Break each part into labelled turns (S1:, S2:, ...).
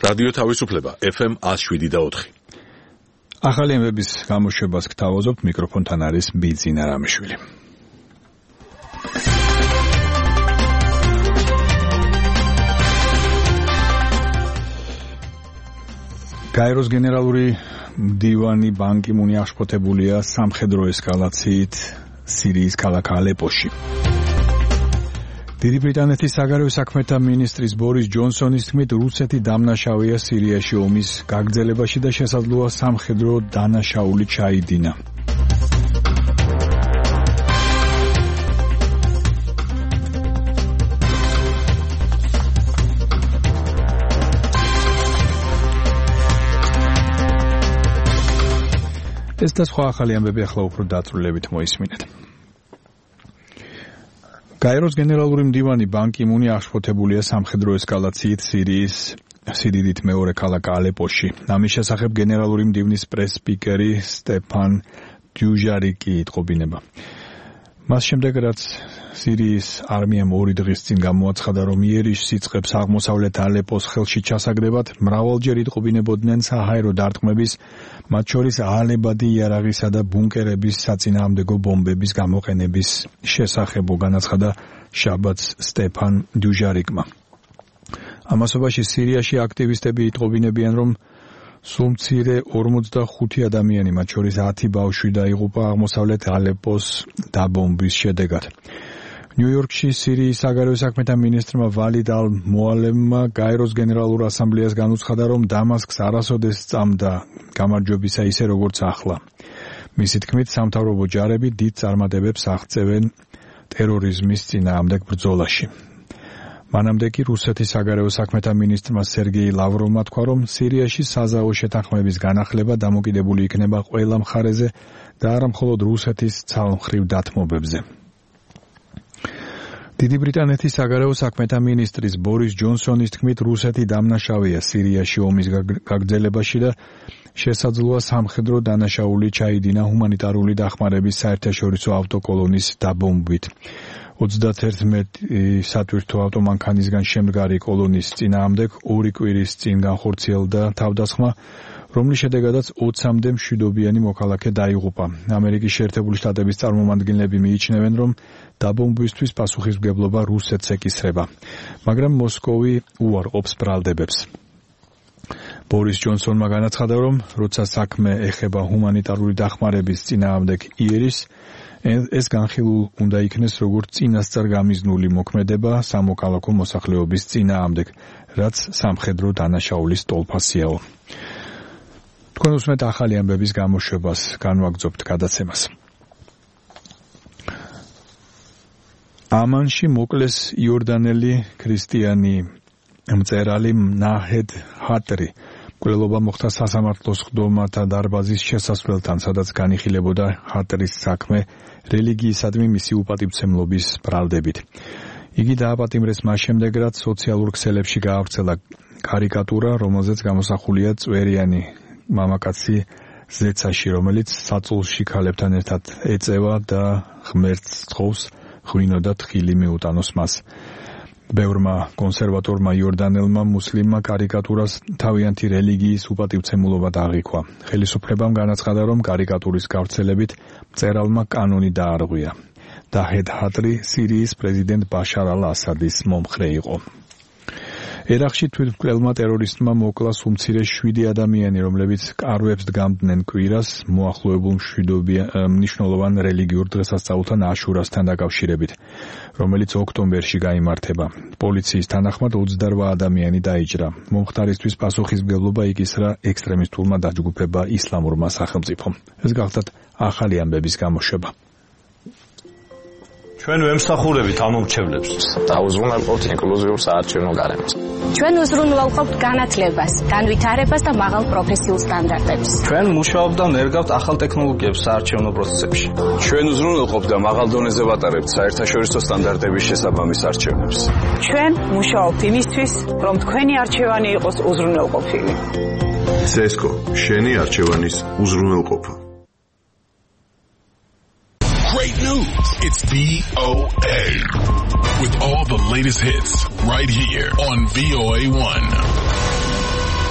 S1: რადიო თავისუფლება FM 107.4.
S2: ახალი ამბების გამოშვებას გთავაზობთ, მიკროფონთან არის ბიძინა რამიშვილი. გაეროს გენერალური მდივანი ბან კი მუნი აღშფოთებულია სამხედრო ესკალაციით სირიის ქალაქ ალეპოში. დიდი ბრიტანეთის საგარეო საქმეთა მინისტრის ბორის ჯონსონის თქმით, რუსეთი დამნაშავეა სირიაში ომის გაგრძელებაში და შესაძლოა სამხედრო დანაშაული ჩაიდინა. ეს და სხვა ახალი ამბები ახლა უფრო დაწვრილებით მოისმინეთ. გაეროს გენერალური მდივანი ბან კი მუნი აღშფოთებულია სამხედრო ესკალაციით სირიის სიდიდით მეორე ქალაქ ალეპოში. ამის შესახებ გენერალური მდივნის პრეს-სპიკერი სტეფან დიუჟარიკი იტყობინება. მას შემდეგ, რაც სირიის არმიამ 2 დღის წინ გამოაცხადა, რომ იერიშ სიწყებს აღმოსავლეთ ალეპოს ხელში ჩასაგდებად, მრავალჯერ იტყობინებოდნენ საჰაერო დარტყმების, მათ შორის აალებადი იარაღისა და ბუნკერების საწინააღმდეგო ბომბების გამოყენების შესახებ, განაცხადა შაბათს სტეფან დიუჟარიკმა. ამასობაში სირიაში აქტივისტები იტყობინებიან, რომ სულ მცირე 45 ადამიანი, მათ შორის 10 ბავშვი დაიღუპა აღმოსავლეთ ალეპოს დაბომბვის შედეგად. ნიუ-იორკში სირიის საგარეო საქმეთა მინისტრმა ვალიდ ალ-მოალემმა გაეროს გენერალურ ასამბლეას განუცხადა, რომ დამასკს არასოდეს სწამდა გამარჯვებისა ისე როგორც ახლა. მისი თქმით, სამთავრობო ჯარები დიდ წარმატებებს აღწევენ ტერორიზმის წინააღმდეგ ბრძოლაში. მანამდე კი რუსეთის საგარეო საქმეთა მინისტრმა სერგეი ლავროვმა თქვა, რომ სირიაში საზავო შეთანხმების განახლება დამოკიდებული იქნება ყველა მხარეზე და არა მხოლოდ რუსეთის ცალმხრივ დათმობებზე. დიდი ბრიტანეთის საგარეო საქმეთა მინისტრის ბორის ჯონსონის თქმით, რუსეთი დამნაშავეა სირიაში ომის გაგრძელებაში და შესაძლოა სამხედრო დანაშაული ჩაიდინა ჰუმანიტარული დახმარების საერთაშორისო ავტოკოლონის დაბომბვით. 31 სატვირთო ავტომანქანისგან შემდგარი კოლონის წინააღმდეგ 2 კვირის წინ განხორციელდა თავდასხმა, რომლის შედეგადაც 20-მდე მშვიდობიანი მოქალაქე დაიღუპა. ამერიკის შეერთებული შტატების წარმომადგენლები მიიჩნევენ, რომ დაბომბვისთვის პასუხისმგებლობა რუსეთს ეკისრება, მაგრამ მოსკოვი უარყოფს ბრალდებებს. ბორის ჯონსონმა განაცხადა, რომ როცა საქმე ეხება ჰუმანიტარული დახმარების წინააღმდეგ იერიშს, ეს განხილულ უნდა იქნეს როგორც წინასწარ გამიზნული მოქმედება სამოქალაქო მოსახლეობის წინააღმდეგ, რაც სამხედრო დანაშაულის ტოლფასიაო. თქვენ უსმენთ ახალი ამბების გამოშვებას, განვაგრძობთ გადაცემას. ამანში მოკლეს იორდანელი ქრისტიანი მწერალი ნაჰედ ჰატრი. მკვლელობა მოხდა სასამართლოს ხდომათა დარბაზის შესასვლელთან, სადაც განიხილებოდა ჰატრის საქმე რელიგიისადმი მისი უპატივცემლობის ბრალდებით. იგი დააპატიმრეს მას შემდეგ, რაც სოციალურ ქსელებში გაავრცელა კარიკატურა, რომელზეც გამოსახულია წვერიანი მამაკაცი ზეცაში, რომელიც საწოლში ქალებთან ერთად ეწევა და ღმერთს თხოვს ღვინო და თხილი მიუტანოს მას. ბევრმა კონსერვატორმა იორდანელმა მუსლიმმა კარიკატურას თავიანთი რელიგიის უპატივცემულობად აღიქვა. ხელისუფლებამ განაცხადა, რომ კარიკატურის გავრცელებით მწერალმა კანონი დაარღვია. დაჰედ ჰატრი სირიის პრეზიდენტ ბაშარ ალ-ასადის მომხრე იყო. ერაყში თვითმკვლელმა ტერორისტმა მოკლა უმცირე 7 ადამიანი, რომლებიც კარვებს დგამდნენ კვირას მოახლოებულ მნიშვნელოვან რელიგიურ დღესასწაულთან აშურასთან დაკავშირებით, რომელიც ოქტომბერში გაიმართება. პოლიციის თანახმად 28 ადამიანი დაიჭრა. მომხდარისთვის პასუხისმგებლობა იკისრა ექსტრემისტულმა დაჯგუფება ისლამურმა სახელმწიფომ. ეს გახლდათ ახალი ამბების გამოშვება.
S3: ჩვენ ვემსახურებით ამომრჩევლებს
S4: და უზრუნველყოფთ ინკლუზიურ საარჩევნო გარემოს.
S5: ჩვენ უზრუნველყოფთ განათლებას, განვითარებას და მაღალ პროფესიულ სტანდარტებს.
S3: ჩვენ მუშაობთ და ნერგავთ ახალ ტექნოლოგიებს საარჩევნო პროცესებში.
S6: ჩვენ უზრუნველყოფთ და მაღალ დონეზე ვატარებთ საერთაშორისო სტანდარტების შესაბამის არჩევნებს.
S7: ჩვენ მუშაობთ იმისთვის, რომ თქვენი არჩევანი იყოს უზრუნველყოფილი.
S8: CESCO, შენი არჩევანის უზრუნველყოფა.
S9: Great news! It's VOA with all the latest hits right here on VOA1.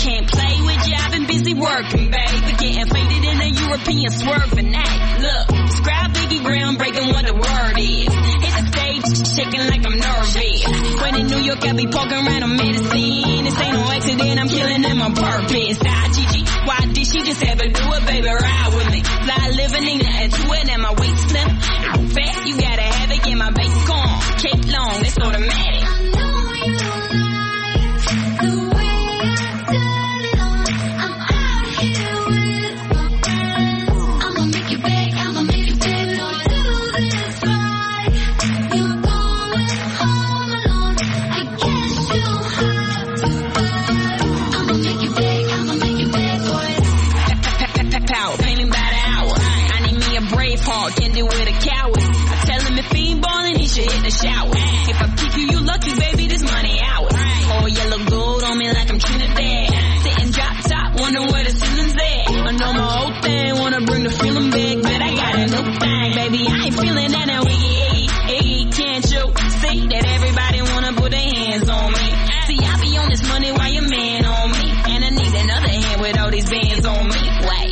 S10: can't play with you. I've been busy working, baby. Getting faded in a European swerving. Hey, look, describe Biggie groundbreaking what the word is. Hit the stage, shaking like I'm nervous. When in New York, I be poking around on medicine. This ain't no accident, I'm killing them on purpose. Gigi, why did she just ever do it, baby? Ride with me. Fly living, ain't nothing to it, and my waist slim. Out fast, you gotta have it, get my bass gone. Cake long, it's automatic. Shower. If I keep you, you lucky, baby, this money out. Oh, yellow gold on me like I'm Trinidad. Sitting drop top, wonder where the ceiling's at. I know my old thing, wanna bring the feeling back, but I got a new thing, baby. I ain't feeling that now, iggy. Can't you see that everybody wanna put their hands on me? See, I be on this money while your man on me, and I need another hand with all these bands on me. Wait.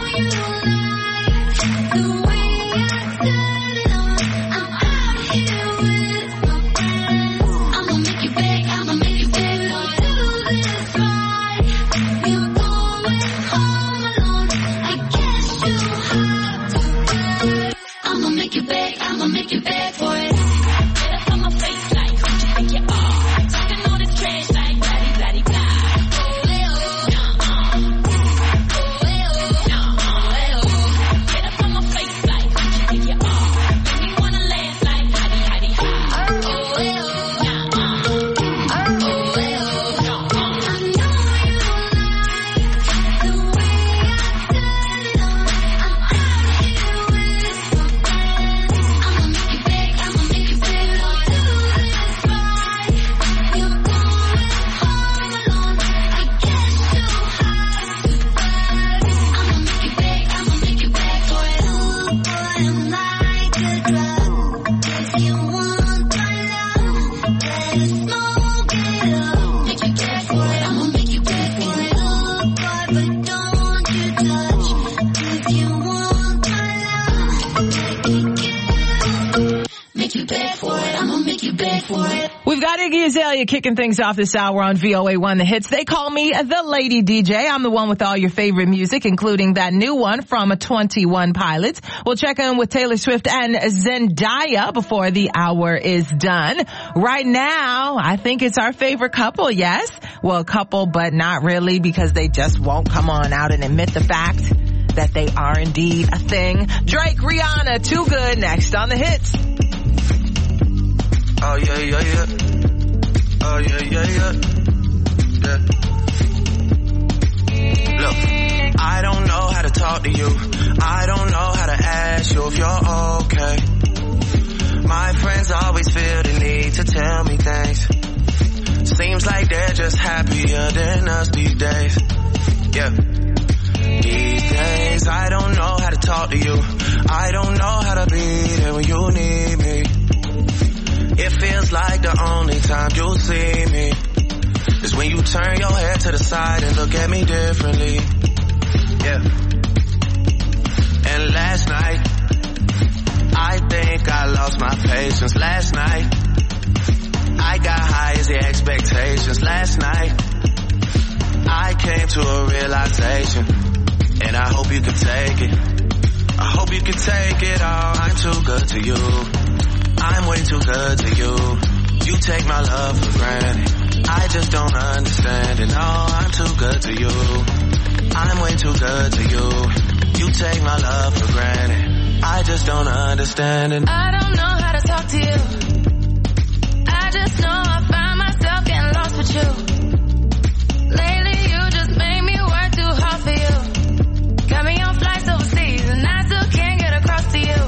S11: Kicking things off this hour on VOA1 The Hits. They call me the Lady DJ. I'm the one with all your favorite music, including that new one from 21 Pilots. We'll check in with Taylor Swift and Zendaya before the hour is done. Right now, I think it's our favorite couple, yes? Well, couple, but not really, because they just won't come on out and admit the fact that they are indeed a thing. Drake, Rihanna, Too Good, next on The Hits.
S12: Oh, yeah, yeah, yeah. Oh, yeah, yeah, yeah. Yeah. Look, I don't know how to talk to you. I don't know how to ask you if you're okay. My friends always feel the need to tell me things. Seems like they're just happier than us these days. Yeah. These days, I don't know how to talk to you. I don't know how to be there when you need me. It feels like the only time you'll see me is when you turn your head to the side and look at me differently. Yeah. And last night, I think I lost my patience. Last night, I got high as the expectations. Last night, I came to a realization, and I hope you can take it. I hope you can take it all. I'm too good to you. I'm way too good to you. You take my love for granted. I just don't understand it. No, I'm too good to you. I'm way too good to you. You take my love for granted. I just don't understand it.
S13: I don't know how to talk to you. I just know I find myself getting lost with you. Lately you just made me work too hard for you. Got me on flights overseas and I still can't get across to you.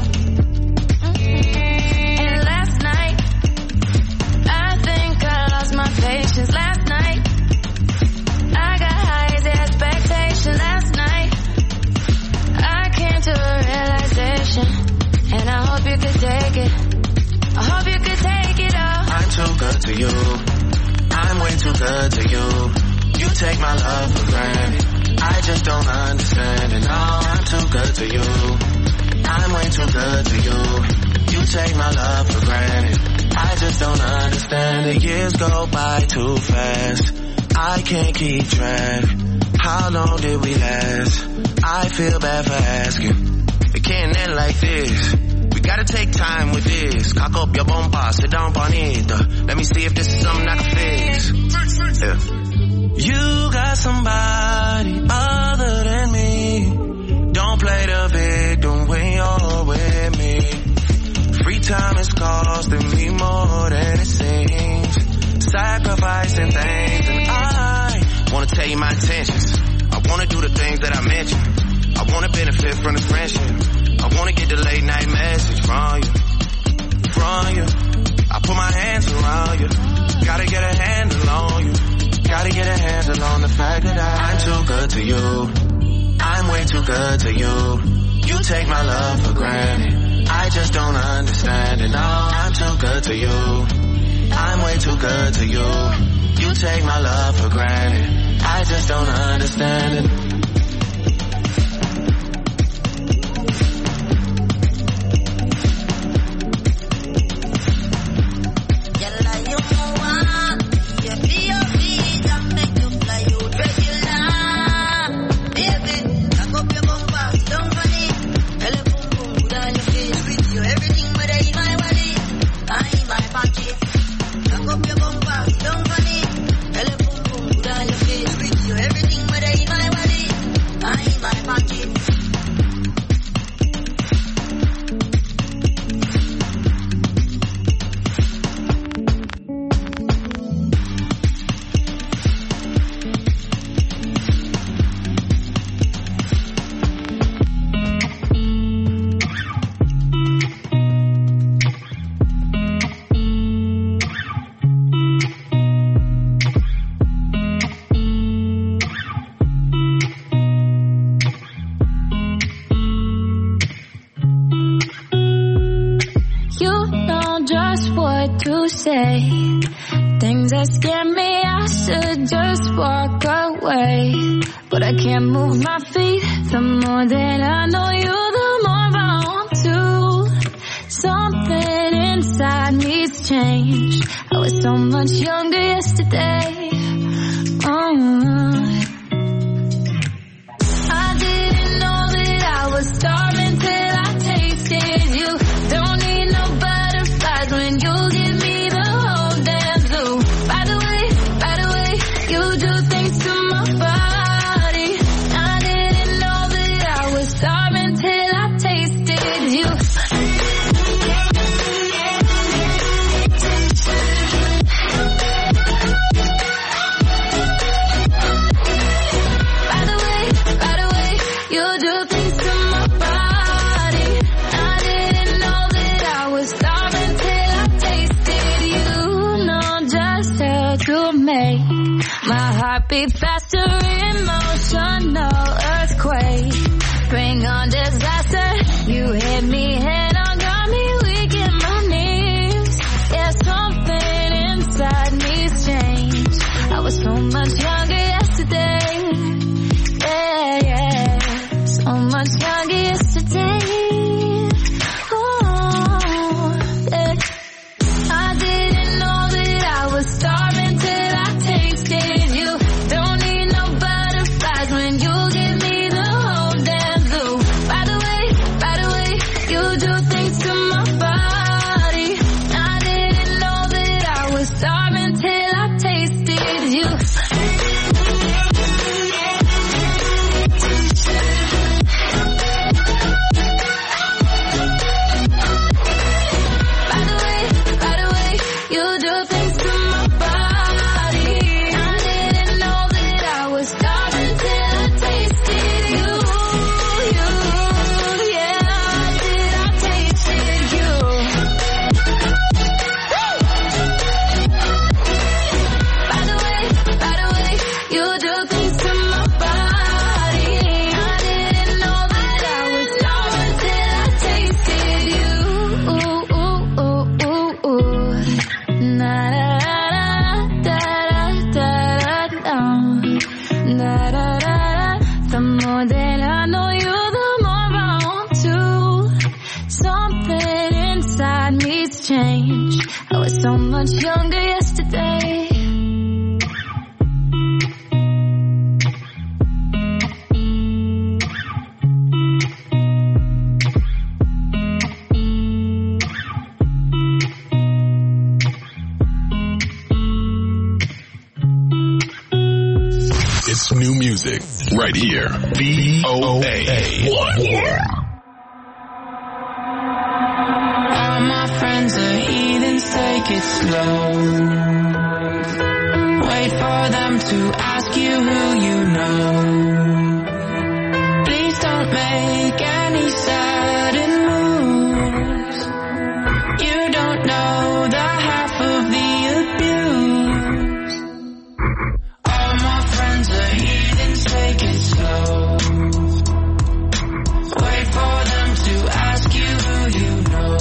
S13: Patience. Last night, I got high as expectation. Last night, I came to a realization, and I hope you could take it. I hope you could take it all.
S12: I'm too good to you. I'm way too good to you. You You take my love for granted. I just don't understand it. No, I'm too good to you. I'm way too good to you. You take my love for granted. I just don't understand it. Years go by too fast. I can't keep track. How long did we last? I feel bad for asking. It can't end like this. We gotta take time with this. Cock up your bomba, sit down bonita. Let me see if this is something I can fix. Yeah. You got somebody other than me. Don't play the victim when you're with me. Free time is costing me more than it seems. Sacrificing things, and I wanna tell you my intentions. I wanna do the things that I mentioned. I wanna benefit from the friendship. I wanna get the late night message from you. I put my hands around you. Gotta get a handle on you. Gotta get a handle on the fact that I'm too good to you. I'm way too good to you. You take my love for granted. I just don't understand it. No, I'm too good to you. I'm way too good to you. You take my love for granted. I just don't understand it.
S13: Things that scare me, I should just walk away. But I can't move my feet. The more that I know you, the more I want to. Something inside me's changed. I was so much younger yesterday. I didn't know that I was starving till I tasted you. Don't need no butterflies when you give me the whole damn zoo. By the way, you do things to my body. I didn't know that I was starving till I tasted you. By the way, you do things to my body. I didn't know that I was starving till I tasted you. Know just how to make my heart beat faster, emotional earthquake. Bring on disaster. You hit me head on, got me weak in my knees. Yeah, something inside me's changed. I was so much younger yesterday. Yeah, so much younger yesterday. Oh, yeah. I didn't know that I was starving till I tasted you. Don't need no butterflies when you give me the whole damn zoo. By the way, you changed. I was so much younger yesterday.
S9: It's new music right here. VOA 1.
S13: All my friends are heathens, take it slow. Wait for them to ask you who you know. Please don't make any sudden moves. You don't know the half of the abuse. All my friends are heathens, take it slow. Wait for them to ask you who you know.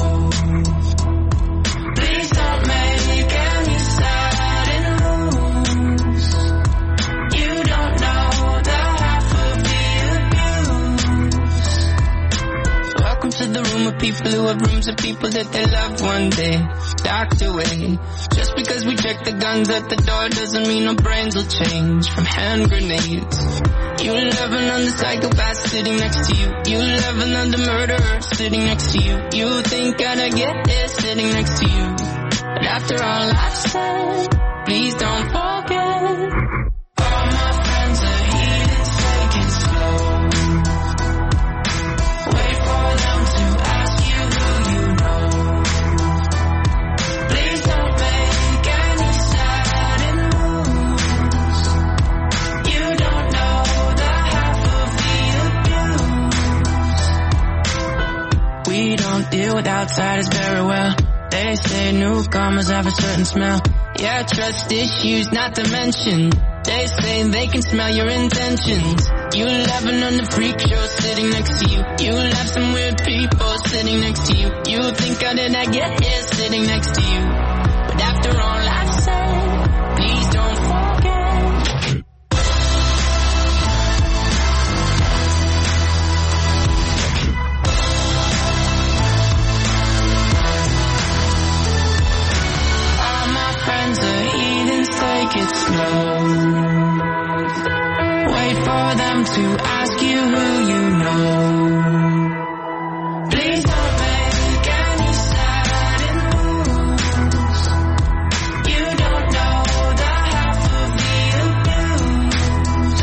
S13: Please don't make any sudden moves. You don't know the half of the abuse. Welcome to the room of people who have rooms of people that they love one day docked away. Just because we check the guns at the door doesn't mean our brains will change from hand grenades. You love another psychopath sitting next to you. You love another murderer sitting next to you. You think I'd get it sitting next to you. But after all I've said, please don't forget. All my friends are heathens, take it slow. Wait for them to ask you who you know. Please don't make any sudden moves. You don't know the half of the abuse. We don't deal with outsiders very well. They say newcomers have a certain smell. Yeah, trust issues not to mention. They say they can smell your intentions. You laughing on the freak show sitting next to you. You laugh some weird people sitting next to you. You think how did I get here sitting next to you. But after all I've said, please don't forget. All my friends are heathens, take it slow. Wait for them to ask you who you know. Please don't make any sudden moves. You don't know the half of the abuse.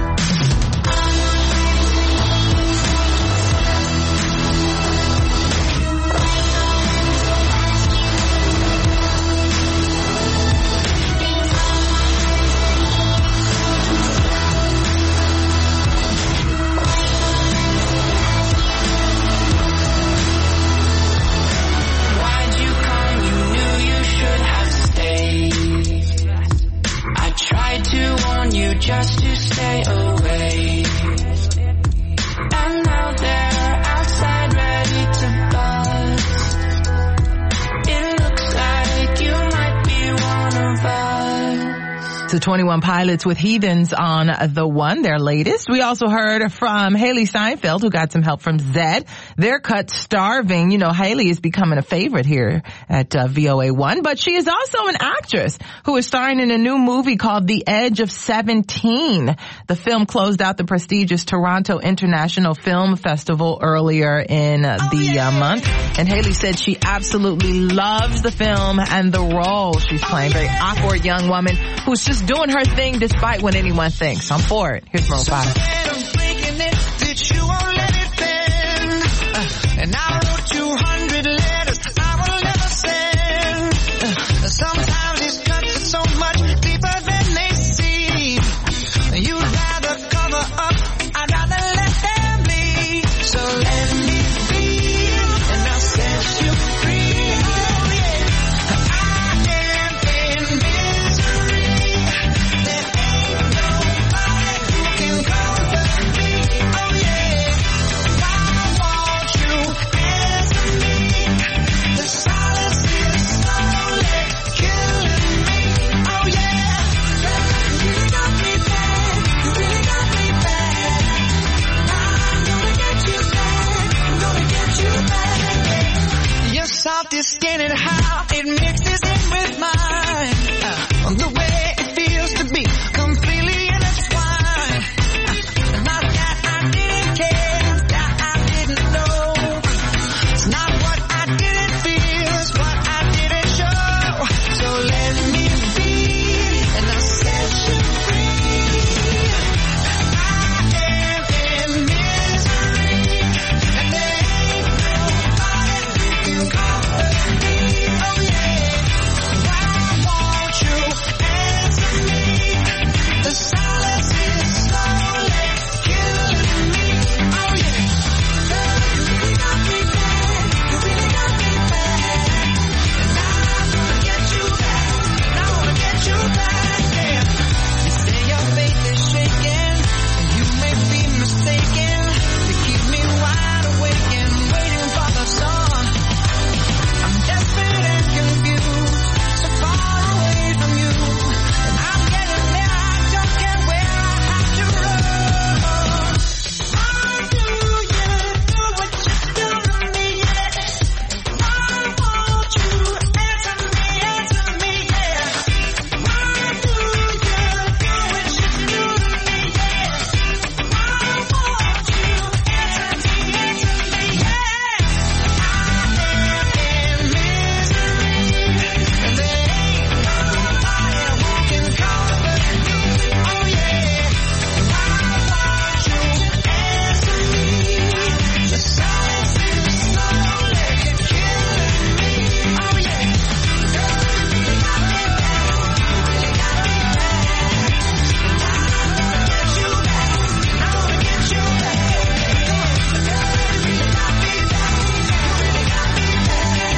S13: Why'd you come? You knew you should have stayed. I tried to warn you just to stay away. And now they're outside ready to bust. It looks like you might be one of us.
S11: To 21 Pilots with Heathens on the One, their latest. We also heard from Haley Steinfeld, who got some help from Zed. Their cut Starving. You know, Haley is becoming a favorite here at VOA 1, but she is also an actress who is starring in a new movie called The Edge of 17. The film closed out the prestigious Toronto International Film Festival earlier in the month, and Haley said she absolutely loves the film and the role she's playing. Very awkward young woman who's just doing her thing despite what anyone thinks. I'm for it. Here's Maroon 5.
S12: And I wrote 200 letters I will never send. Sometimes these cuts are so much deeper than they seem. You'd rather cover up, I'd rather let them be. So let me be, and I'll set you free. Oh yeah, I am in misery. There ain't nobody who can comfort
S14: your skin and how it mixes in with mine. The way it feels to be completely intertwined. Not that I didn't care, that I didn't know. It's not what I didn't feel, it's what I didn't show. So let me be, and I'll set you free. I am in misery, and there ain't nobody who can comfort me. Oh yeah, why won't you answer me? The silence is slowly killing me. Oh yeah, girl, you really got me bad. You really got me bad. And I wanna get you back. And I wanna get you back. Yeah. You say your faith is shaken. You may be mistaken. You keep me wide awake and waiting for the dawn. I'm desperate and confused, so far away from you. And I'm getting there, I don't care where I have to run. Why do you do what you do to me, yeah? Why won't you answer me, yeah? Why do you do what you do to me, yeah? Why won't you answer me, yeah? I am in misery, and there ain't nobody who can comfort me. Oh yeah, why won't you answer me? The silence is slowly killing me. Oh yeah, girl, you really got me bad. You really got me bad. I wanna get you back. I wanna get you back. Girl, you really got me bad. You really got me bad. I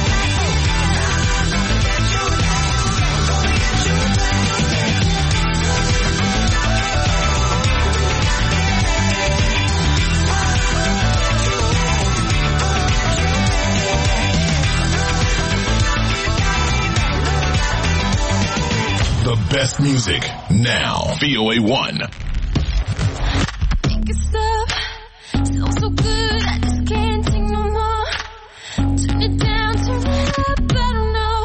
S14: wanna get you back. Gonna get you back.
S9: The best music now. VOA1.
S13: Make it stop. Sounds so good, I just can't take no more. Turn it down, turn it up, I don't know.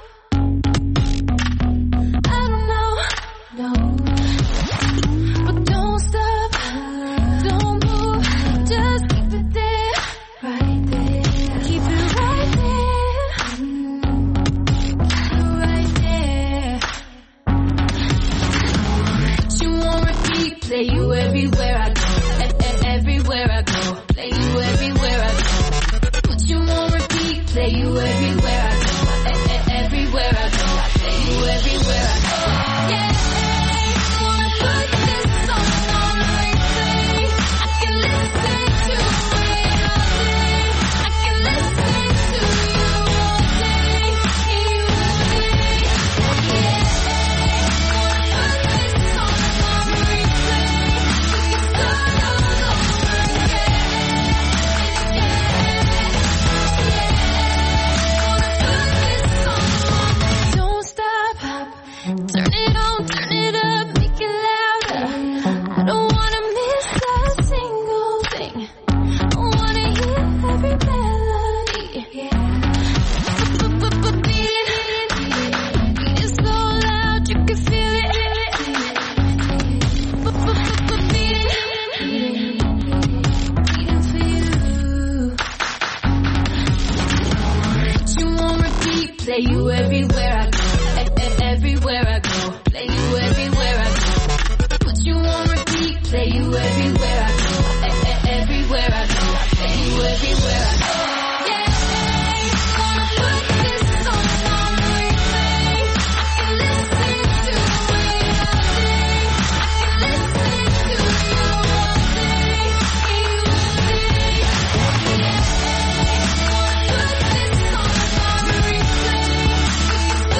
S13: I don't know, no. But don't stop, don't move, just keep it there, right there. Keep it right there, right there. You won't repeat, play you everywhere I go, everywhere I go, play you everywhere I go. But you won't repeat, play you everywhere I go, everywhere I go, play you everywhere I go. Yeah, wanna put this song on replay. I can listen to it all day. I can listen to you all day, you all day. Yeah, wanna put this song on replay. We can start all over again. Don't stop, turn it on, turn it up, make it louder. I don't wanna miss a single thing. I wanna hear every melody. Beat it so loud you can feel it. Beating for you. You won't repeat, play you everywhere I go, everywhere I go, play you everywhere I go. But you won't repeat, play you everywhere I go, everywhere I go, play you everywhere I go. Yeah, wanna put this song on replay. I can listen to it all day. I can listen to you all day, you all day. Yeah, wanna put this song on replay. We can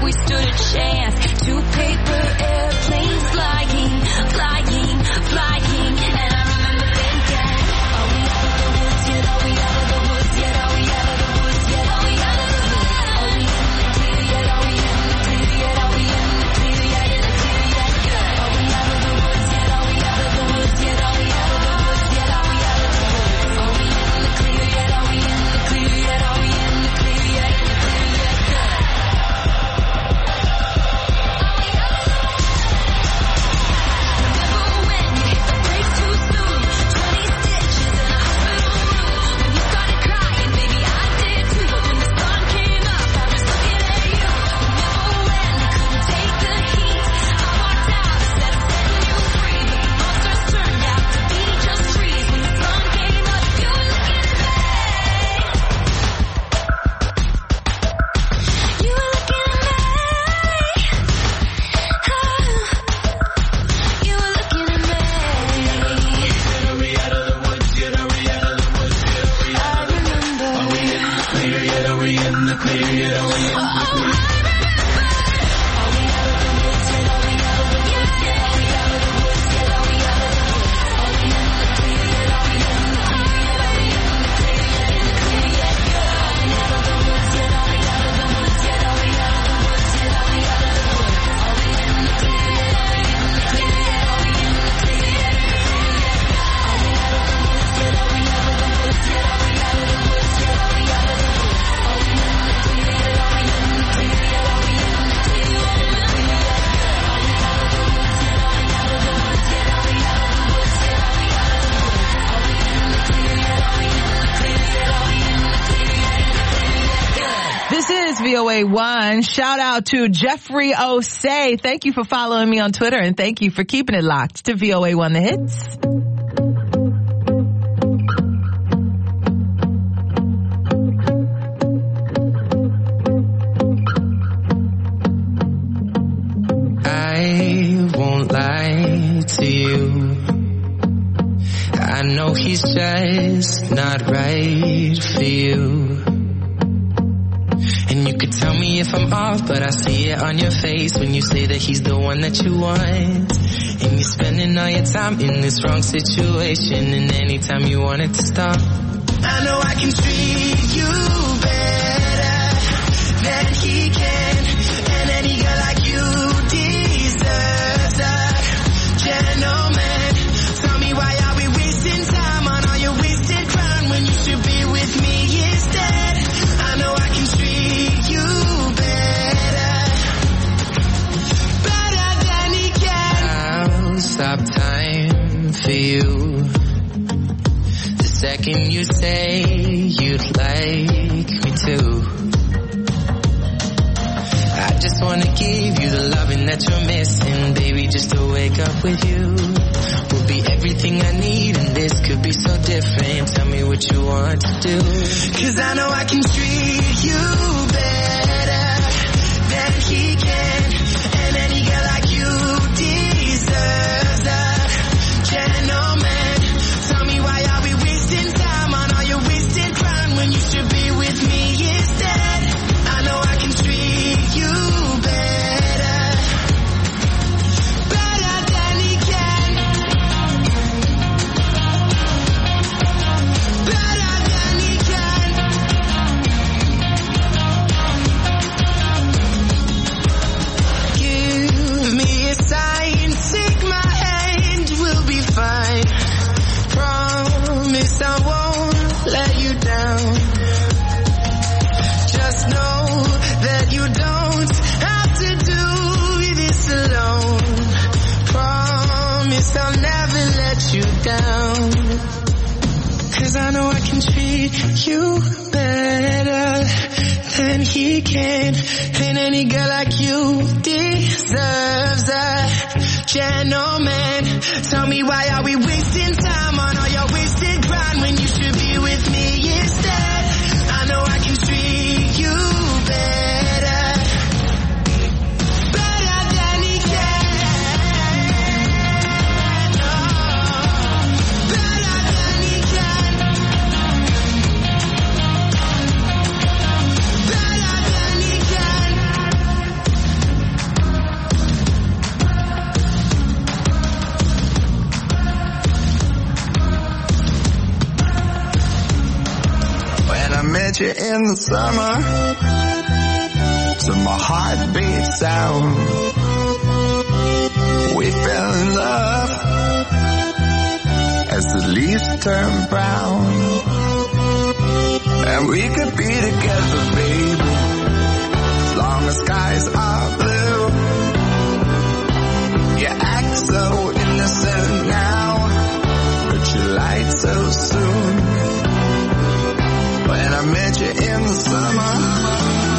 S13: if we stood a chance. Two paper airplanes flying, flying, flying. And I remember thinking, are we out of the woods yet? Are we out of the woods yet? Are we out of the woods yet? Are we out of the woods? Are we in the clear yet? Are we in the clear yet? Are we in the clear yet? In the clear yet? Are we out of the woods yet? Are we out of the woods yet? Are we out of the woods yet? Are we out of the woods? Are we in the clear yet? Are we in the clear yet? Are we in the clear yet? In the clear yet? Remember when you hit the brakes too soon? 20 stitches in a hospital room. When you started crying, baby, I did too. But when the sun came up, I was looking at you. Remember when I couldn't take the heat? I walked out instead of setting you free. But the monsters turned out to be just trees. When the sun came up, you were looking at me. You were looking at me. You were looking at me. Are we out of the woods yet? Are we out of the woods yet? I remember. Are we in the clear yet? Are we in the clear yet? Are we in the clear? Are we out of the woods yet? Are we out of the woods yet? Are we out of the woods yet? Are we out of the woods? Are we in the clear yet? Are we in the clear yet? Are we in the clear yet? In the clear yet? Are we out of the woods yet? Are we out of the woods yet? Are we out of the woods yet? Are we out of the woods? Are we in the clear yet? Are we in the clear yet? Are we in the clear yet? In the clear yet? Are we out of the woods yet? Are we out of the woods yet? Are we out of the woods yet? Are we out of the woods? Are we in the clear yet? Are we in the clear yet? Are we in the clear yet? In the clear yet? Are we out of the woods yet? Are we out of the woods yet? Are we out of the woods yet? Are we out of the woods? Are we in the clear yet? Are we in the clear yet? Are we in the clear yet? In the clear yet?
S11: This is VOA1. Shout out to Jeffrey Osei. Thank you for following me on Twitter, and thank you for keeping it locked to VOA1 The Hits.
S15: I won't lie to you. I know he's just not right for you. And you could tell me if I'm off, but I see it on your face when you say that he's the one that you want. And you're spending all your time in this wrong situation, and anytime you want it to stop,
S12: I know I can treat you better than he can. And any girl like you deserves a gentleman. Tell me, why are we wasting time on all your wasted crown when you should be with me instead? I know I can treat you better than he can.
S15: I'll stop time for you the second you say you'd like me to. I just wanna give you the loving that you're missing, baby, just to wake up with you will be everything I need, and this could be so different. Tell me what you want to do,
S12: 'cause I know I can treat you better than he can. And any girl like you deserves a gentleman. Tell me, why are we wasting time on all your wasted crown when you should be with me instead? I know I can treat you better than he can. Better than he can. Give me a sign, take my hand, we'll be fine. Promise I won't let you down. Just know that you don't have to do this alone. Promise I'll never let you down. 'Cause I know I can treat you better than he can. And any girl like you deserves a gentleman. Tell me, why are we wasting time on all your wasted grind when you should be with me instead? I know I can treat you better than he can. Oh, better than he can. Better than he can. met you in the summer, to my heartbeat sound, we fell in love as the leaves turn brown. And we could be together, baby, as long as skies are blue. You act so innocent now, but you lied so soon. When I met you in the summer,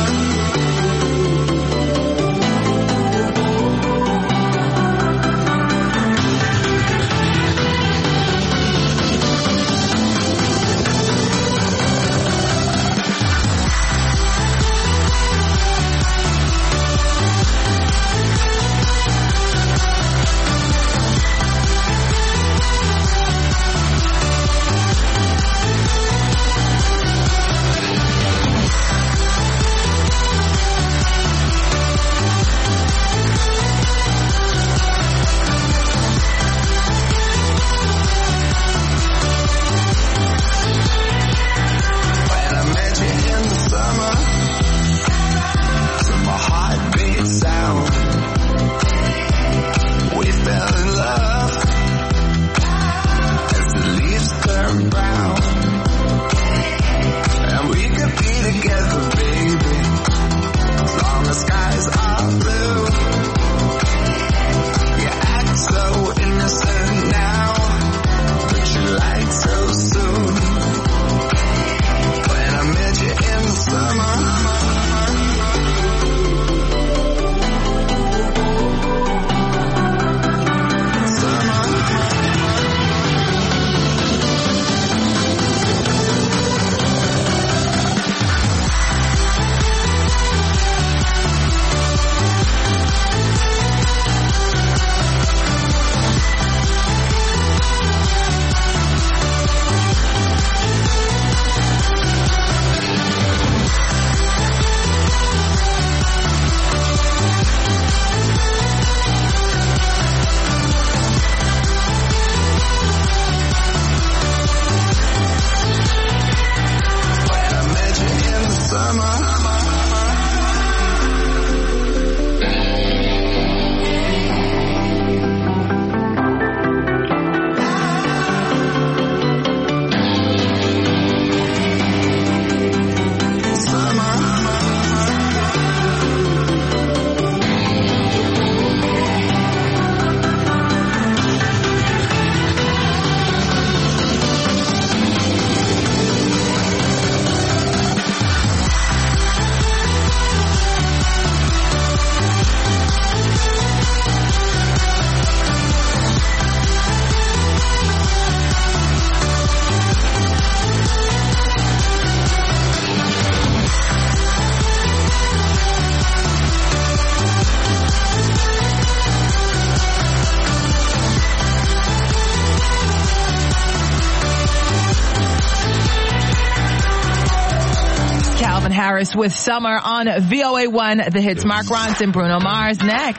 S11: Harris with Summer on VOA1, the hits. Mark Ronson, Bruno Mars, next.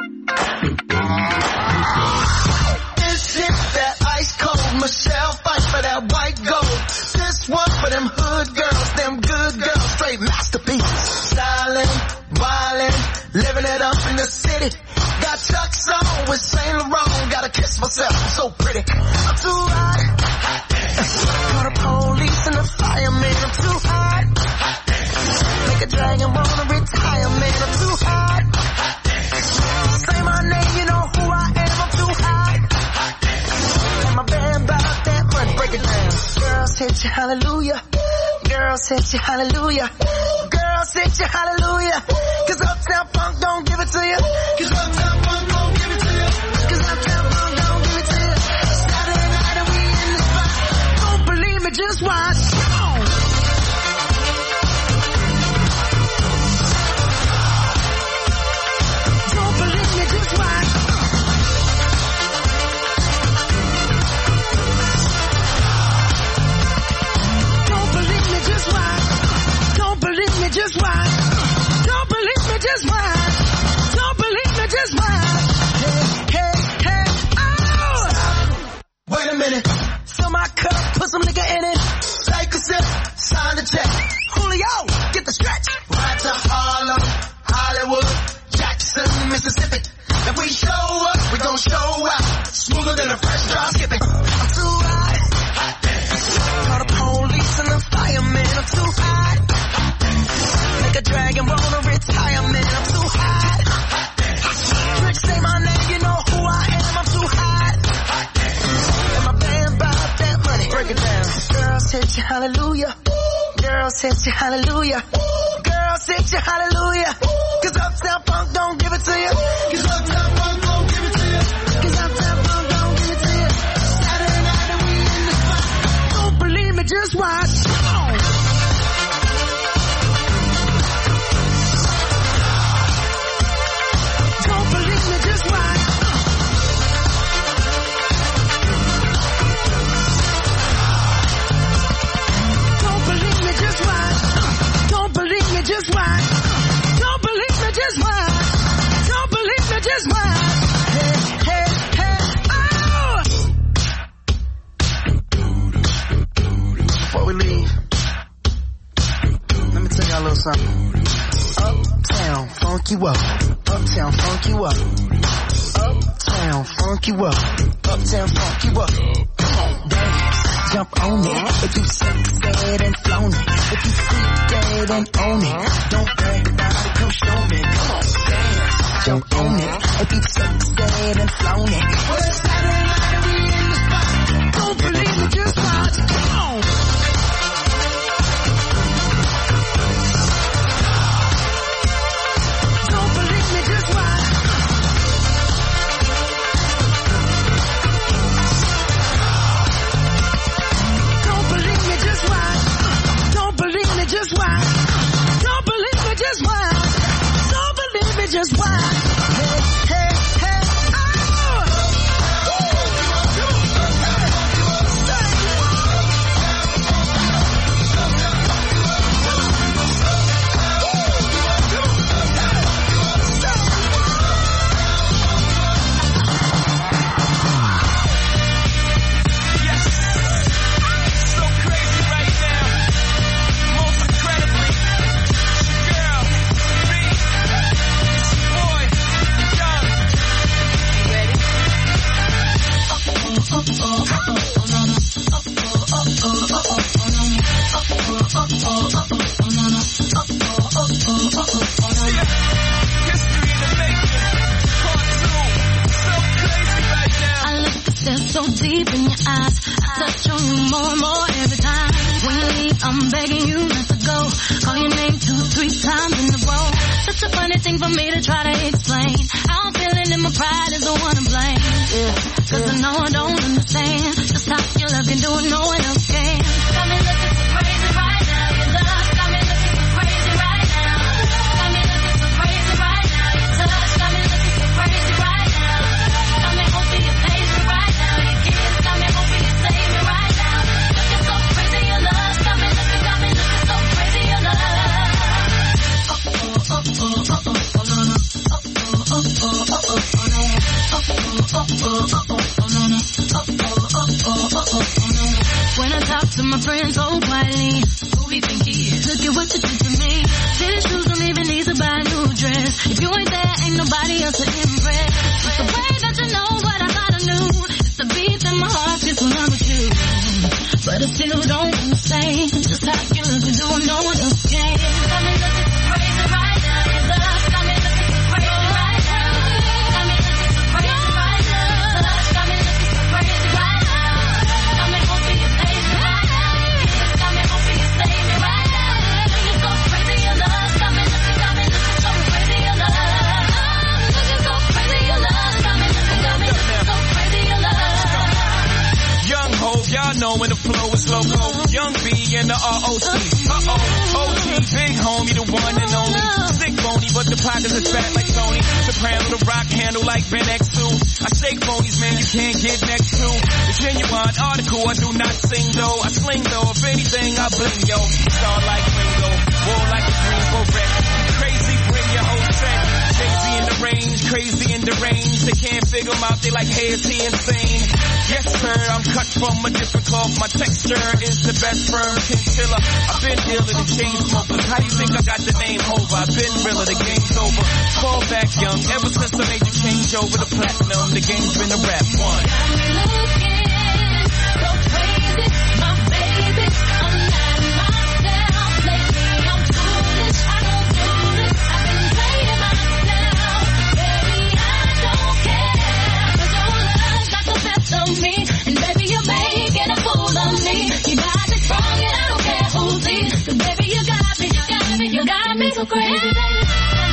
S12: This is that ice cold Michelle fight for that white gold. This one for them hood girls, them good girls, straight masterpieces. Stylin', wildin', living it up in the city. Got Chuck's on with Saint Laurent, gotta kiss myself, I'm so pretty. I'm too hot. Call the police and the fireman, I'm too hot. Make a dragon wanna retire, man, I'm too hot. Say my name, you know who I am, I'm too hot. And my band bought that money, break it down. Girls hit you, hallelujah. Girls hit you, hallelujah. Girls hit you, hallelujah. Cause Uptown Funk don't give it to you. Cause Uptown Funk don't give it to you. Cause Uptown Funk don't give it to you. Saturday night and we in the spot. Don't believe me, just watch. Don't believe me, just watch. Don't believe me, just watch. Don't believe me, just watch. Don't believe me, just watch. Don't believe me, just watch.
S14: cooler than a fresh drop. Skipping. I'm too hot. Call the police and the fireman. I'm too hot. Make a dragon wanna retire, man. I'm too hot. Rich say my name, you know who I am. I'm too hot. And my band bought that money. Break it down. Girls hit you, hallelujah. Girls hit you, hallelujah. Girls hit you, hallelujah. Cause Uptown Funk don't give it to you. Cause Uptown Funk don't give it to you. Cause Uptown Funk don't give it to you. Saturday night and we in the spot. Don't believe me, just watch. Come on. Don't believe me, just watch. Don't believe me, just watch. Don't believe me, just watch. Don't believe me, just watch. Don't believe me, just watch. Hey, hey, hey, oh! Before we leave, let me tell y'all a little something. Uptown, funk you up. Uptown, funk you up. Uptown, funk you up. Uptown, funk you up. Come on, dance, jump on it. If you said and flown it. If you freak dead and own it. Don't brag about it, come show me. Come on, dance, jump on it. If you said and flown it. Well, it's Saturday night and we in the spot. Don't believe me, just watch. Come on. Don't believe me, just watch. Don't believe me, just watch. Don't believe me, just watch. Don't believe me, just watch. Don't believe me, just watch. Hey, hey, hey, oh!
S13: So deep in your eyes, I touch on you more and more every time. When you leave, I'm begging you not to go. Call your name 2-3 times in a row. Such a funny thing for me to try to explain. How I'm feeling and my pride is the one to blame. Yeah, cause I know I don't understand just how your love can do it, no one else can. Got me looking so crazy right now. Your love got me looking so crazy right now. Got me looking so crazy right now. Your touch got me looking so crazy right now. Got me hoping you page me right now. Your kiss got me hoping you save me right now. Looking so crazy, your love got me looking so crazy, your love. When I talk to my friends so quietly, who we think he is? Look at what you did to me. Fitted shoes don't even need to buy a new dress. If you ain't there, ain't nobody else to impress. It's the way that you know what I thought I knew. It's the beat that my heart gets when I'm with you. But I still don't understand just how you look and do what no one else can. Got me looking so crazy right now. Your love got me looking so crazy right now. Got me looking so crazy right now. Your touch got me looking so crazy right now. Got me hoping you save me right now. Your kiss got me hoping you save me right now. Looking so crazy, your love got me looking so crazy, your love. Looking so crazy, your love got me looking so crazy, your love.
S16: Young Hov, y'all know when the flow is loco. Young B and the ROC. OG, big homie, the one and only. Sick bony, but the pockets is fat like Tony. Soprano, the rock handle like Ben X2. I shake phonies, man, you can't get next to. The genuine article, I do not sing though. I sling though, if anything, I bling yo. Star like Ringo, war like a green beret. Crazy, bring your whole set. Crazy in the range, crazy in the range. They can't figure him out, they like, hey, is he insane? Yes, sir, I'm cut from a different cloth. My texture is the best firm chinchilla. I've been ill in the chain smokers. How you think I got the name over? I've been realer, the game's over. Fall back young, ever since I made the change over the platinum, the game's been a rap one.
S13: so crazy, baby.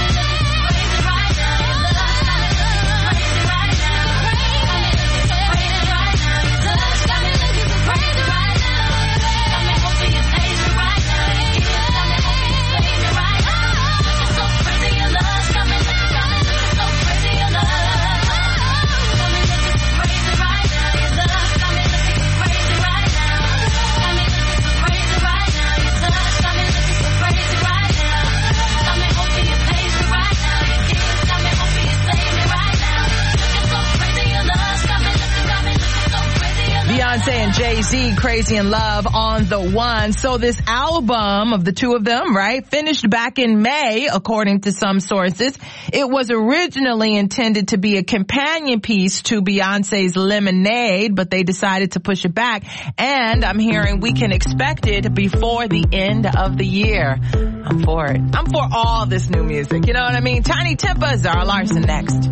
S11: Beyonce and Jay-Z, Crazy in Love on The One. So this album of the two of them, right, finished back in May, according to some sources. It was originally intended to be a companion piece to Beyonce's Lemonade, but they decided to push it back. And I'm hearing we can expect it before the end of the year. I'm for it. I'm for all this new music. You know what I mean? Tiny Tempa, Zara Larson next.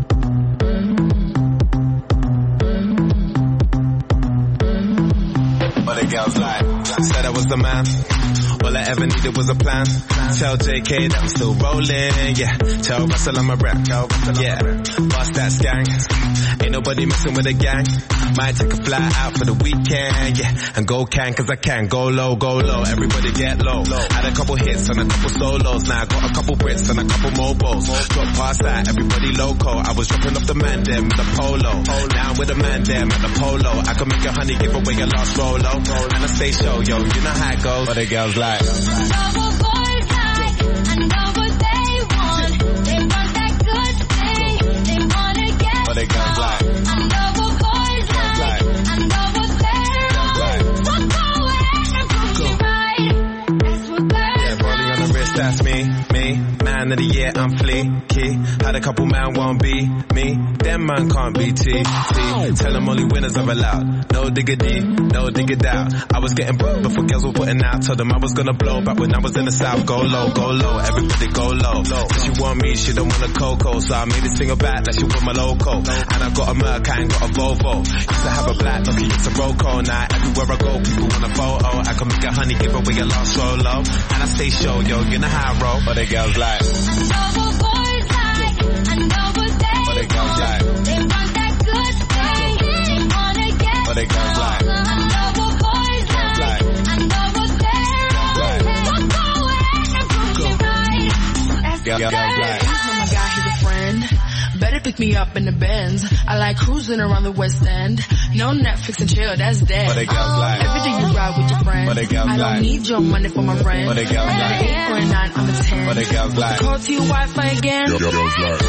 S12: But the girls like, said I was the man. All I ever needed was a plan. Tell JK that I'm still rolling, yeah. Tell Russell I'm a rap, yeah. Bust that gang. Ain't nobody messing with a gang. Might take a fly out for the weekend, yeah. And go cause I can. Go low, everybody get low. Had a couple hits and a couple solos. Now I got a couple Brits and a couple mobiles. Drop past that, everybody loco. I was dropping off the man them with the polo. Now I'm with the man them at the polo. I can make a honey give away your last Rolo. And I stay show, yo, you know how it goes. But the girls like, I know what boys like, I know what they want. They want that good thing, they wanna get but they girls like, I know what boys like, I know what they're on. Walk away and prove me right. That's what girls yeah, rolling on the wrist, that's me. Man of the year, I'm fleeky. Had a couple man won't be me. Them man can't be T. Tell them only winners are allowed. No diggity, no dig it out. I was getting booked before girls were putting out. Told them I was gonna blow back when I was in the south. Go low, everybody go low. Said she want me, she don't want a cocoa. So I made this single back like she want my loco. And I got a Merc, I ain't got a Volvo. Used to have a black, lucky it's a Roco. Now everywhere I go, people want a photo. I can make a honey, give away your last solo. And I stay show, yo, you know how I roll. But the girls like, I know what boys like, I know what they want. They want that good thing, they wanna get but they girls like, I know what boys like, I know what they're on. Walk away and prove me right. That's the girls.
S17: Oh my God, he's a friend. Better pick me up in the Benz. I like cruising around the West End. No Netflix and chill, that's dead.
S12: But they girls like,
S17: every day you ride with your friends.
S12: But they girls
S17: I don't
S12: like,
S17: need your money for my rent.
S12: But they girls like,
S17: I'm an 8 or a 9, I'm a 10.
S12: But they girls like,
S17: call to your Wi-Fi again.
S9: Girls like,
S13: I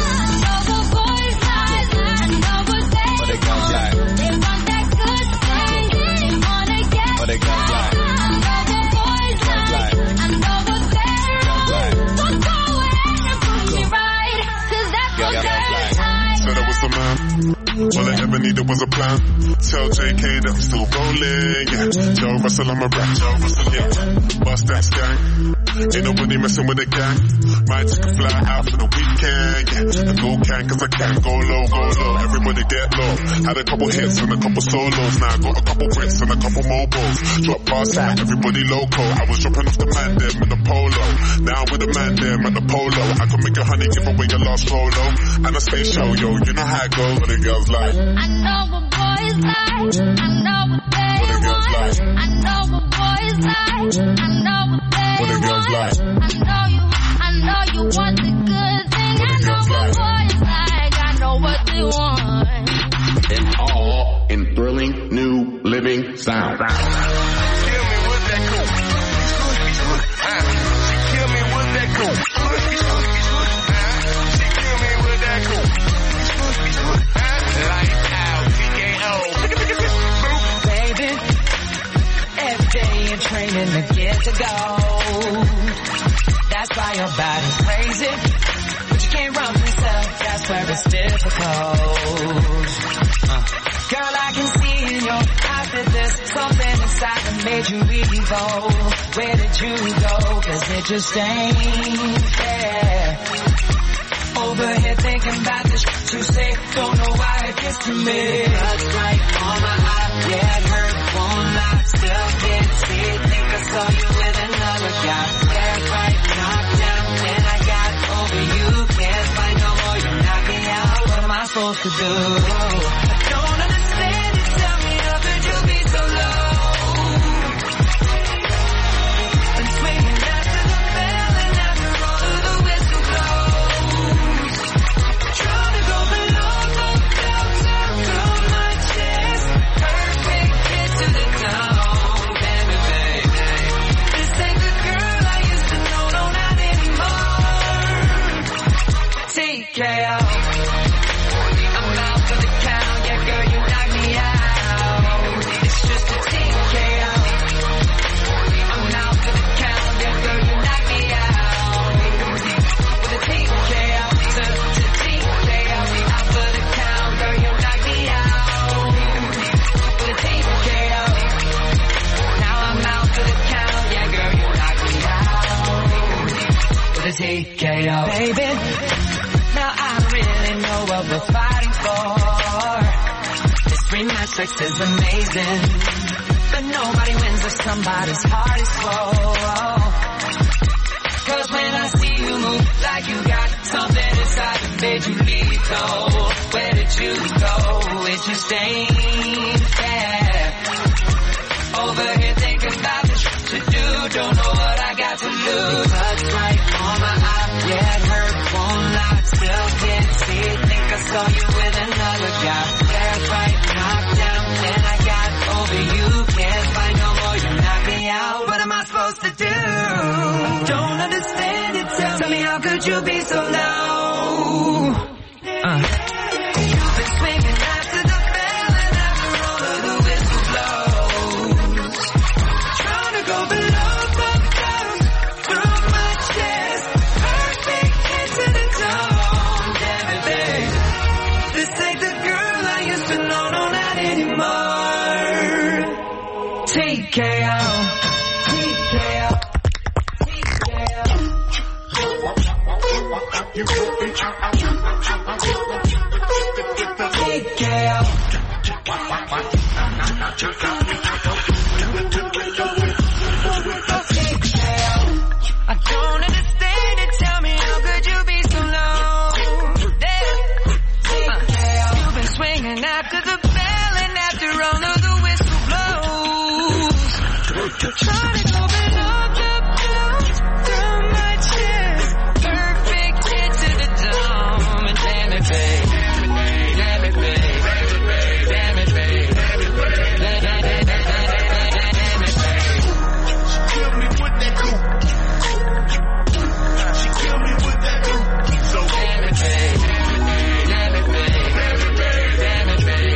S13: know what boys like, I know what they
S12: but they girls like,
S13: they want that good thing, they wanna get
S12: but they girls like,
S13: I know what boys like, I know what they're on. Walk away and prove me right, 'cause that's what girls like.
S9: said I was the man. All I ever needed was a plan. Tell JK that I'm still rolling, yeah. Tell Russell I'm a rap, yeah. Bust that gang. Ain't nobody messing with the gang. Might take a fly out for the weekend, yeah. And go cause I can. Go low, everybody get low. Had a couple hits and a couple solos. Now I got a couple Brits and a couple mobiles. Drop past that, everybody loco. I was dropping off the man them in the polo. Now with the man them at the polo. I can make a honey, give away your last Rolo. And I stay show, yo, you know how it goes. What the girls like,
S13: I know what boys like, I know what they want. I know what boys like, I know what they want. I know you want the good thing. I know what boys like, I know what they want.
S9: and all in thrilling new living sound.
S12: Kill me with that cool. Kill me with that cool. Kill me with that cool. Lights out, TKO.
S11: Baby, every day you're training to get to go. That's why your body's crazy, but you can't run yourself. That's where it's difficult. Girl, I can see in your eyes that there's something inside that made you evil. Where did you go? 'Cause it just ain't fair. Over here thinking about the shit you say. Don't know why it gets to me. Blood's right on my eye. Yeah, it hurt, won't lie. Still can't see it. Think I saw you with another guy. Yeah, right, knocked down.
S14: supposed to do? I don't understand it. Tell me, how could you be so low? Been swinging after the bell and after all of the whistle blows. Trying to go below the belt through my chest. Perfect hit to the dome. Damn it, baby. This ain't the girl I used to know. No, not anymore. TKO. I'm out for the count. Yeah, girl, you knock me out. It's just a TKO. I'm out for the count. Yeah, girl, you knock me out. With a TKO to TKO. Out for the count. Girl, you knock me out. With a TKO. Now I'm out for the count. Yeah, girl, you knock me out. With a TKO. Baby, now I really know what we're fighting for. This rematch sex is amazing, but nobody wins if somebody's heart is full. Cause when I see you move like you got something inside that made you lethal, where did you go? It just ain't fair. Over here thinking about the shit to do, don't know what I got to lose. Touch right on my eye, yeah, it hurt, won't lie, still can't see it. Think I saw you with another guy. Yeah, right, knocked down, then I got over you. Can't fight no more, you knock me out. What am I supposed to do? Don't understand it. Tell me, how could you be so low? You've been swinging after the bell and after all of the whistle blows. Trying to go below the belt through my chest. Perfect hit to the dome. Damn it, babe. This ain't the girl I used to know. No, not anymore. TKO. TKO. I don't understand it. Tell me, how could you be so low? You've been swinging after the bell and after all of the whistle blows. Trying to go below the belt through my chest. Perfect hit to the dome. And damn it, babe. Damn it, babe. Damn it, babe. Damn it, babe. She killed me with that coupe. She killed me with that coupe. So damn it, babe. Damn it, babe. Damn it, babe.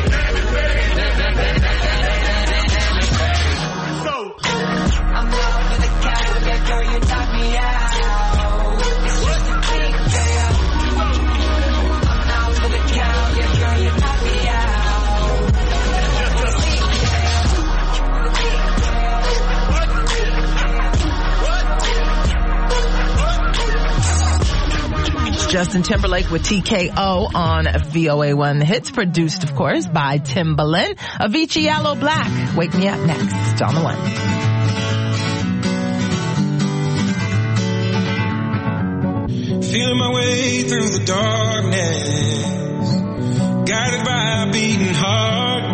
S14: So I'm out for the count. Yeah, girl, you knock me out. It's just a TKO. I'm out for the count. Yeah, girl, you knock me out.
S11: Justin Timberlake with TKO on VOA1 The Hits, produced, of course, by Timbaland. Avicii, Yellow Black. Wake Me Up next on the one.
S18: Feeling my way through the darkness, guided by a beating heart.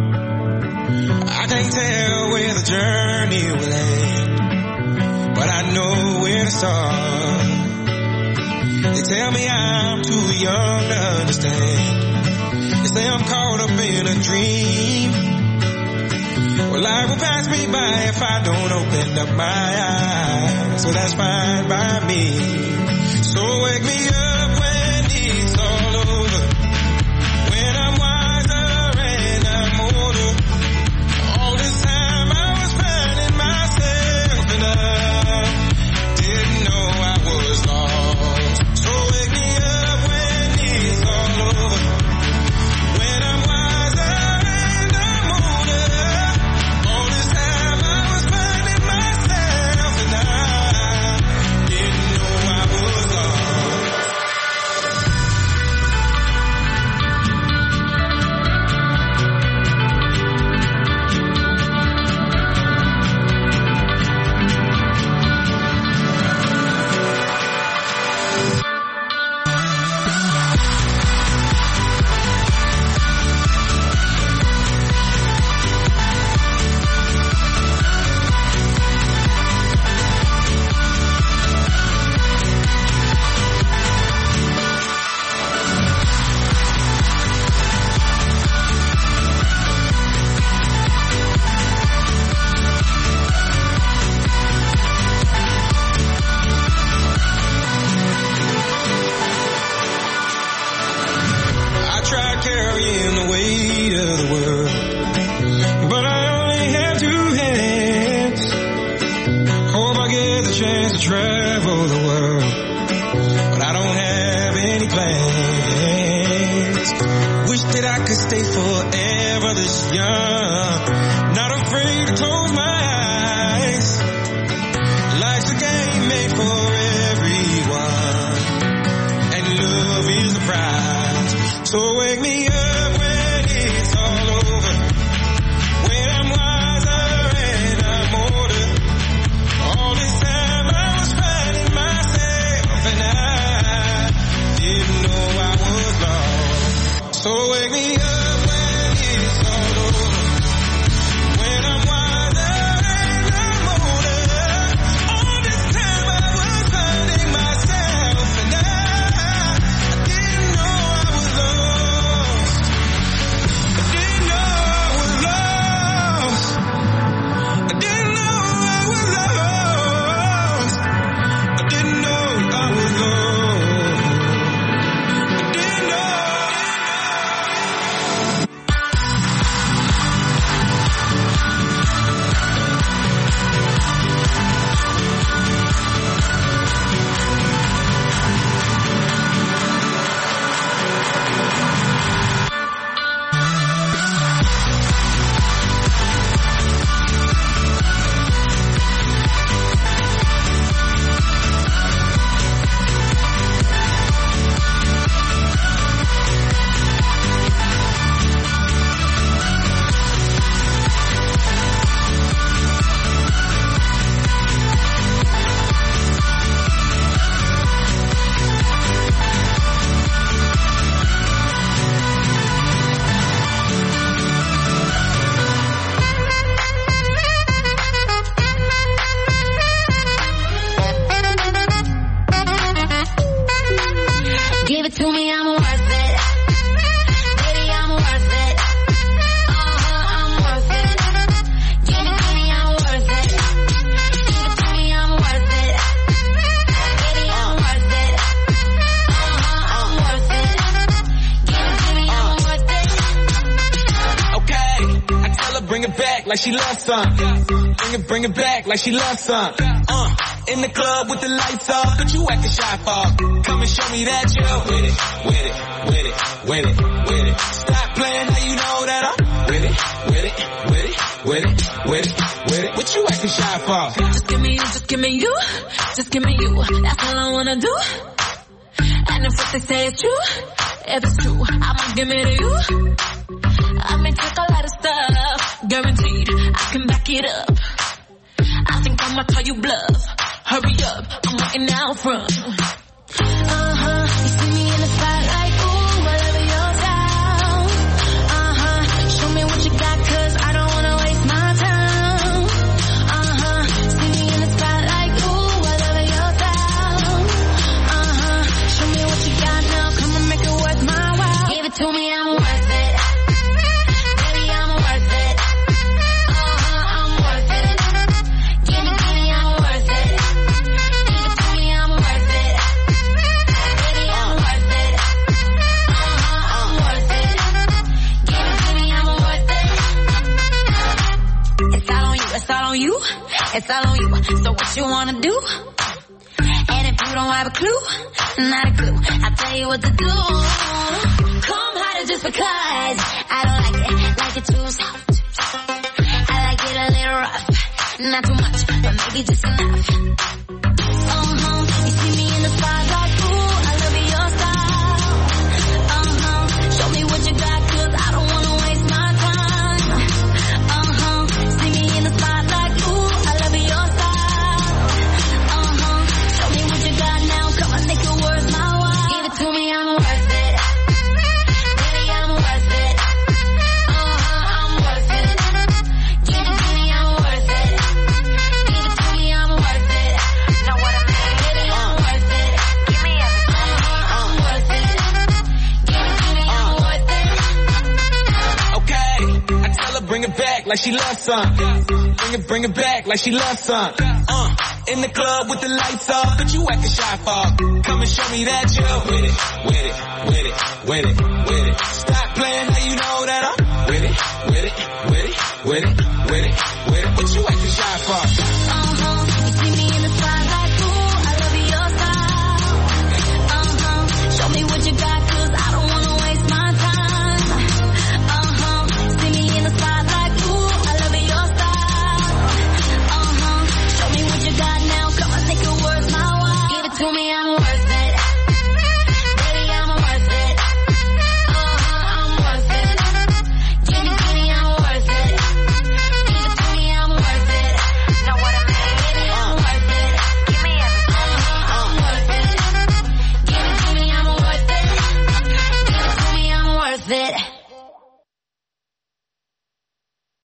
S18: I can't tell where the journey will end, but I know where to start. They tell me I'm too young to understand. They say I'm caught up in a dream. Well, life will pass me by if I don't open up my eyes. So that's fine by me. So wake me up when it's all over, when I'm wiser and I'm older. All this time I was finding myself and I didn't know I was lost. So wake me up when it's all over, when I'm wiser and I'm older. All this time I was finding myself and I didn't know I was lost. travel the world, but I don't have any plans. Wish that I could stay forever this young, not afraid to close my eyes. Life's a game made for everyone, and love is the prize. So wake me up when it's all over, when I'm wiser and I'm older. All this time I was finding myself, and I didn't know I was lost. So wake me up when it's all over, when I'm wiser and I'm older. All this time I was finding myself, and I didn't know I was lost. I didn't know I was lost. I didn't know I was lost. I didn't know I was lost. I didn't know.
S13: Give it to me, I'm worth it. Baby, I'm worth it. I'm worth it. Give it to me, I'm worth it. Give it to me, I'm worth it. Baby, I'm worth it. I'm worth it. Give it to me, I'm worth it.
S16: Okay, I tell her bring it back like she loves some. Bring it back like she loves some. In the club with the lights off, but you acting shy for. Come and show me that you're with it, with it, with it, with it, with it. Stop playing, now you know that I'm with it, with it, with it, with it, with it, with it. What you acting shy for?
S17: Just give me you, just give me you, just give me you. That's all I wanna do. And if what they say is true, if it's true, I'ma give it to you. I may take a lot of stuff, guaranteed I can back it up. I think I'ma call you bluff. Hurry up, I'm waiting out front.
S13: You see me in the spotlight, ooh, I love your style. Show me what you got, 'cause I don't wanna waste my time. See me in the spotlight, ooh, I love your style. Show me what you got now, come and make it worth my while. Give it to me, I'm worth it. Baby, I'm worth it. I'm worth it. Give me, I'm worth it. Give it to me, I'm worth it. Baby, I'm worth it. I'm worth it. Give it to me, I'm worth it. It's all on you, it's all on you, it's all on you. So what you wanna do? And if you don't have a clue, not a clue, I'll tell you what to do. Come harder just because I don't like it too soft. I like it a little rough, not too much, but maybe just enough. You see me in the spotlight, ooh, I love your style. Show me what you got, 'cause I don't wanna waste my time. See me in the spotlight, ooh, I love your style. Show me what you got now, come on, make it worth my while. Give it to me, I'm worth it. Baby, I'm worth it. I'm worth it. Give it to me, I'm worth it. Give it to me, I'm worth it. Know what I mean? Baby, I'm worth it. Give me everything. I'm worth it. Give it to me, I'm worth it.
S16: Okay, I tell her bring it back like she loves some. Bring it back like she loves some. In the club with the lights off, but you acting shy for. Come and show me that you're with it, with it, with it, with it, with it. Stop playing, now you know that I'm with it, with it, with it, with it, with it, with it. What you acting shy for?